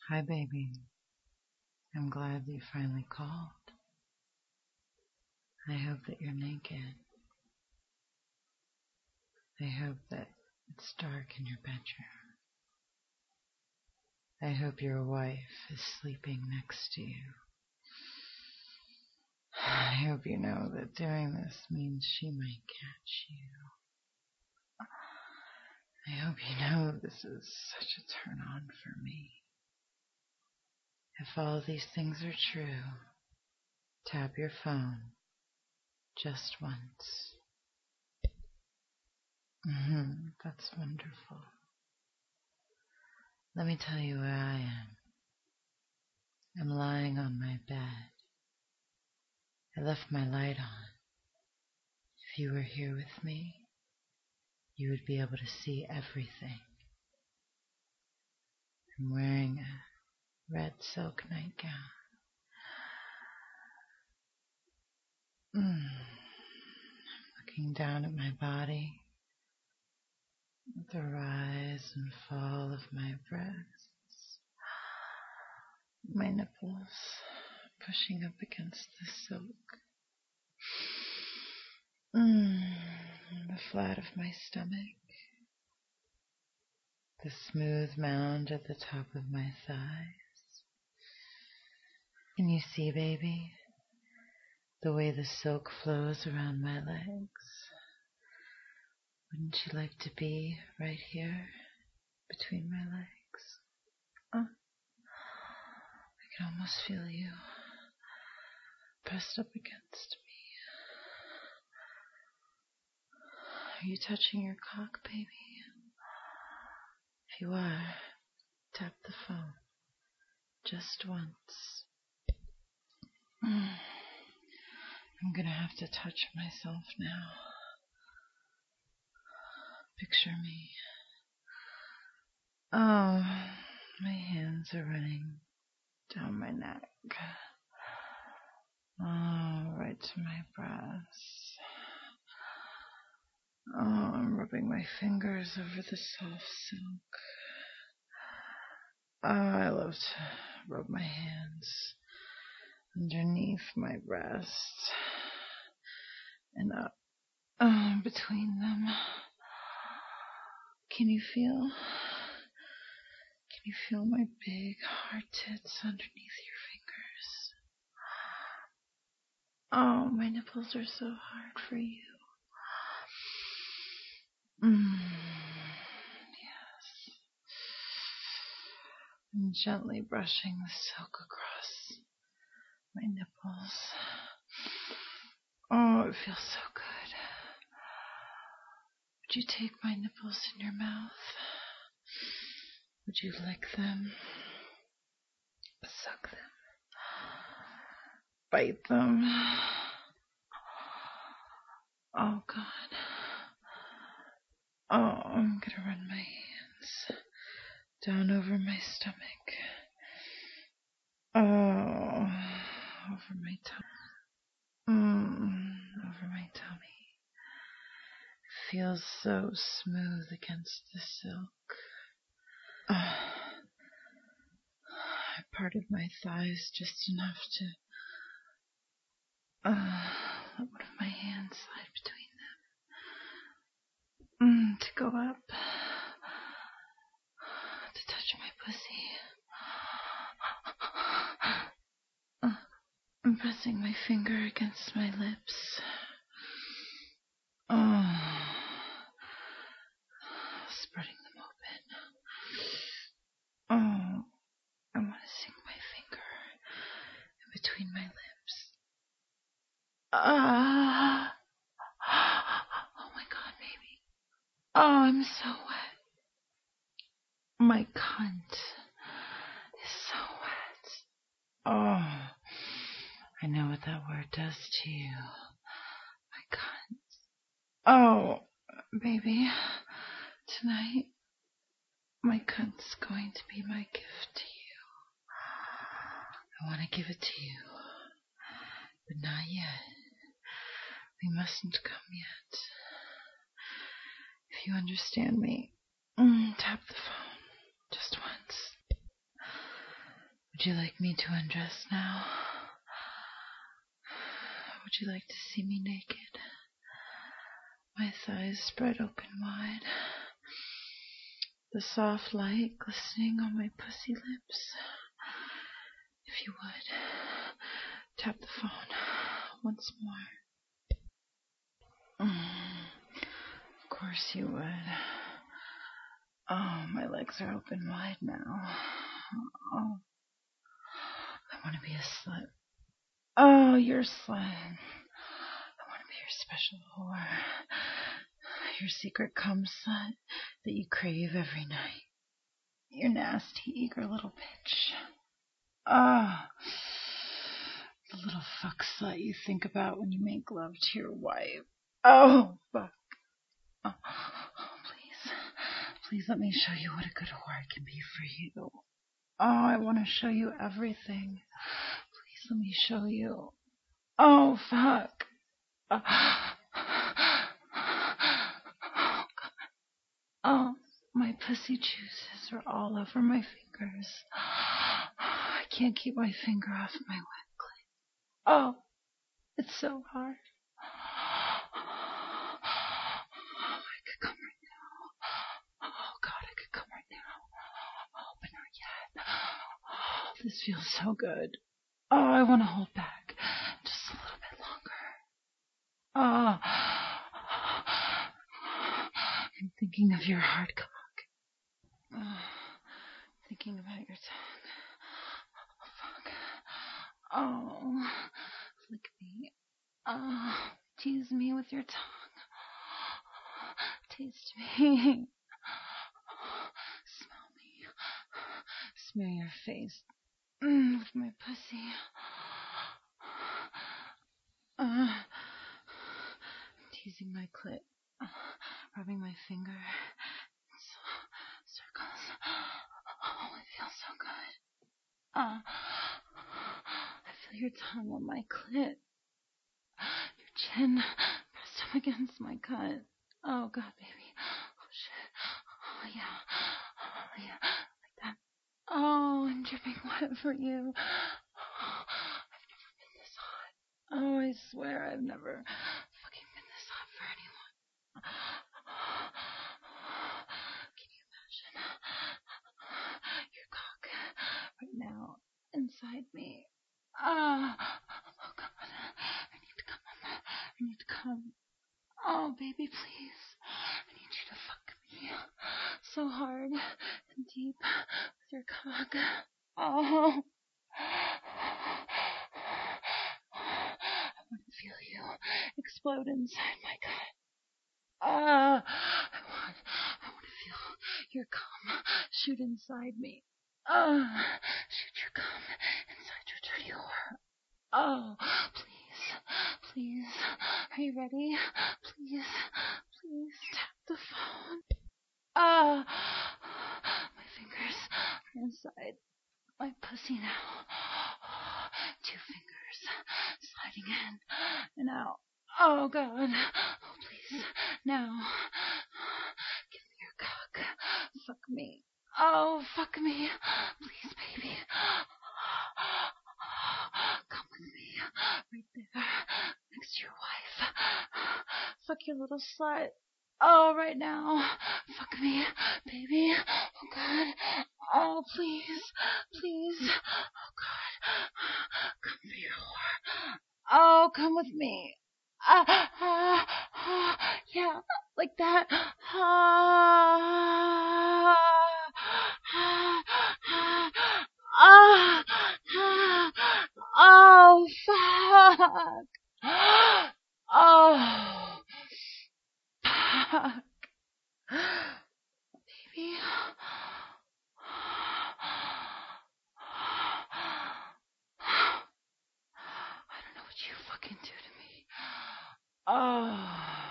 Hi, baby. I'm glad that you finally called. I hope that you're naked. I hope that it's dark in your bedroom. I hope your wife is sleeping next to you. I hope you know that doing this means she might catch you. I hope you know this is such a turn on for me. If all these things are true, tap your phone just once. That's wonderful. Let me tell you where I am. I'm lying on my bed. I left my light on. If you were here with me, you would be able to see everything. I'm wearing a red silk nightgown. I'm looking down at my body, at the rise and fall of my breasts, my nipples pushing up against the silk, the flat of my stomach, the smooth mound at the top of my thighs. Can you see, baby, the way the silk flows around my legs? Wouldn't you like to be right here between my legs? Oh, I can almost feel you pressed up against me. Are you touching your cock, baby? If you are, tap the phone just once. I'm gonna have to touch myself now. Picture me. Oh, my hands are running down my neck. Oh, right to my breasts. Oh, I'm rubbing my fingers over the soft silk. Oh, I love to rub my hands underneath my breasts and up between them. Can you feel my big hard tits underneath your fingers? Oh, my nipples are so hard for you. Yes. I'm gently brushing the silk across my nipples. Oh, it feels so good. Would you take my nipples in your mouth? Would you lick them? Suck them? Bite them? Oh, God. Oh, I'm gonna run my hands down over my stomach. Oh, over my over my tummy. It feels so smooth against the silk. I parted my thighs just enough to let one of my hands slide between them. To go up. To touch my pussy. I'm pressing my finger against my lips. Spreading them open. I want to sink my finger in between my lips. Oh my God, baby. Oh, I'm so wet. My cunt is so wet. Oh, I know what that word does to you. My cunt. Oh, baby, tonight, my cunt's going to be my gift to you. I want to give it to you, but not yet. We mustn't come yet. If you understand me, tap the phone just once. Would you like me to undress now? Would you like to see me naked? My thighs spread open wide. The soft light glistening on my pussy lips. If you would, tap the phone once more. Of course you would. Oh, my legs are open wide now. Oh, I want to be a slut. Oh, you're a slut. I want to be your special whore. Your secret cum slut that you crave every night. Your nasty, eager little bitch. Ah, the little fuck slut you think about when you make love to your wife. Oh, fuck. Oh, please. Please let me show you what a good whore I can be for you. Oh, I want to show you everything. Please let me show you. Oh, fuck. Oh, my pussy juices are all over my fingers. I can't keep my finger off my wet clit. Oh, it's so hard. I could come right now. Oh, God, I could come right now. Oh, but not yet. Oh, this feels so good. Oh, I want to hold back just a little bit longer. Oh, I'm thinking of your hard cock. Oh, thinking about your tongue. Oh, fuck. Oh, flick me. Oh, tease me with your tongue. Taste me. Smell me. Smear your face with my pussy. Teasing my clit. Rubbing my finger. Circles. Oh, it feels so good. I feel your tongue on my clit. Your chin pressed up against my cunt. Oh, God, baby. Oh, shit. Oh, yeah. Oh, yeah. Like that. Oh, I'm dripping wet for you. Oh, I've never been this hot. Oh, I swear I've never fucking been this hot for anyone. Can you imagine your cock right now inside me? Oh, God. I need to come. I need to come. Oh, baby, please. I need you to fuck me so hard and deep with your cock. Oh. I want to feel you explode inside my gut. I want to feel your cum shoot inside me. Shoot your cum inside your dirty whore. Oh, please. Are you ready? Please tap the phone. My fingers are inside my pussy now. 2 fingers sliding in and out. Oh, God. Oh, please. Now. Give me your cock. Fuck me. Oh, fuck me. Please, baby. Come with me. Right there. Next to your wife. Fuck your little slut. Oh, right now. Fuck me, baby. Oh, God. Oh, please. Oh, God. Come for your whore. Oh, come with me. Yeah, like that. Oh, fuck. Oh, fuck. Baby. I don't know what you fucking do to me. Oh.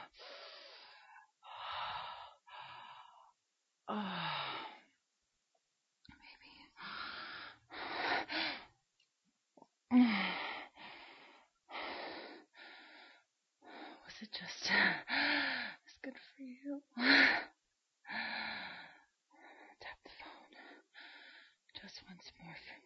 Baby. Was it just as good for you? Tap the phone. Just once more for